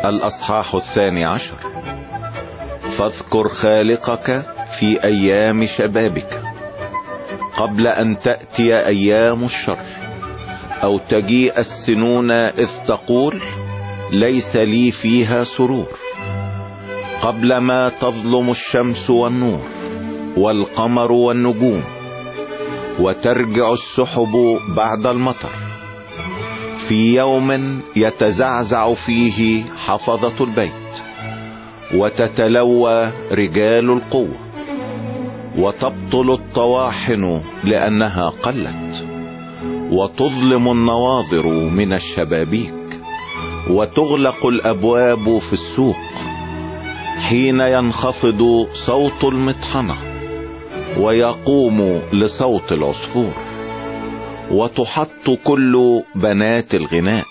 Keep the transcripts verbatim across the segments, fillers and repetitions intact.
الأصحاح الثاني عشر. فاذكر خالقك في أيام شبابك قبل أن تأتي أيام الشر، أو تجيء السنون إذ تقول ليس لي فيها سرور، قبل ما تظلم الشمس والنور والقمر والنجوم، وترجع السحب بعد المطر، في يوم يتزعزع فيه حفظة البيت، وتتلوى رجال القوة، وتبطل الطواحن لأنها قلت، وتظلم النواظر من الشبابيك، وتغلق الأبواب في السوق، حين ينخفض صوت المطحنة ويقوم لصوت العصفور، وتحط كل بنات الغناء،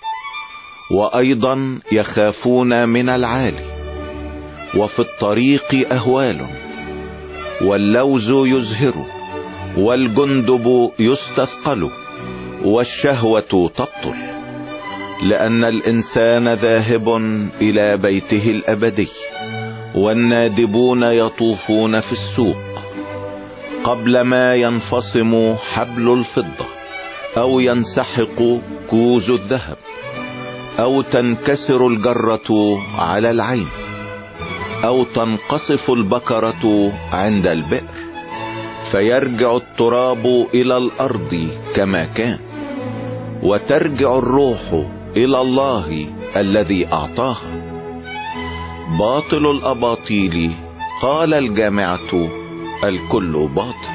وأيضا يخافون من العالي، وفي الطريق أهوال، واللوز يزهر، والجندب يستثقل، والشهوة تبطل، لأن الإنسان ذاهب إلى بيته الأبدي، والنادبون يطوفون في السوق، قبل ما ينفصم حبل الفضة، أو ينسحق كوز الذهب، أو تنكسر الجرة على العين، أو تنقصف البكرة عند البئر، فيرجع التراب إلى الأرض كما كان، وترجع الروح إلى الله الذي أعطاها. باطل الأباطيل قال الجامعة الكل باطل.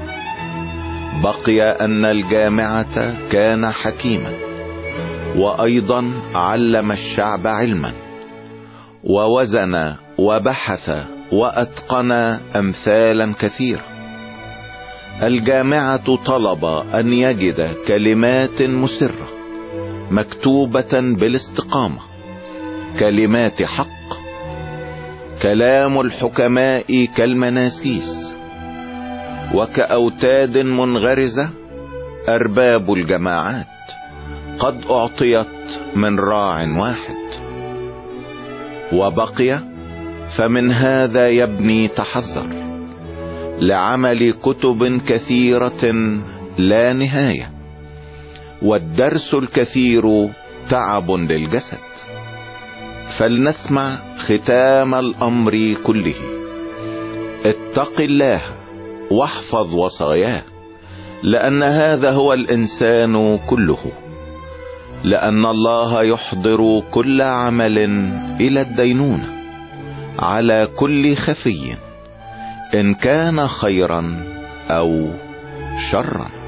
بقي أن الجامعة كان حكيما، وأيضا علم الشعب علما، ووزن وبحث وأتقن أمثالا كثيرة. الجامعة طلب أن يجد كلمات مسرة مكتوبة بالاستقامة، كلمات حق. كلام الحكماء كالمناسيس، وكأوتاد منغرزة أرباب الجماعات قد أعطيت من راع واحد. وبقي فمن هذا يبني تحذر، لعمل كتب كثيرة لا نهاية، والدرس الكثير تعب للجسد. فلنسمع ختام الأمر كله. اتق الله واحفظ وصاياه، لأن هذا هو الإنسان كله، لأن الله يحضر كل عمل إلى الدينونة على كل خفي، إن كان خيرا أو شرا.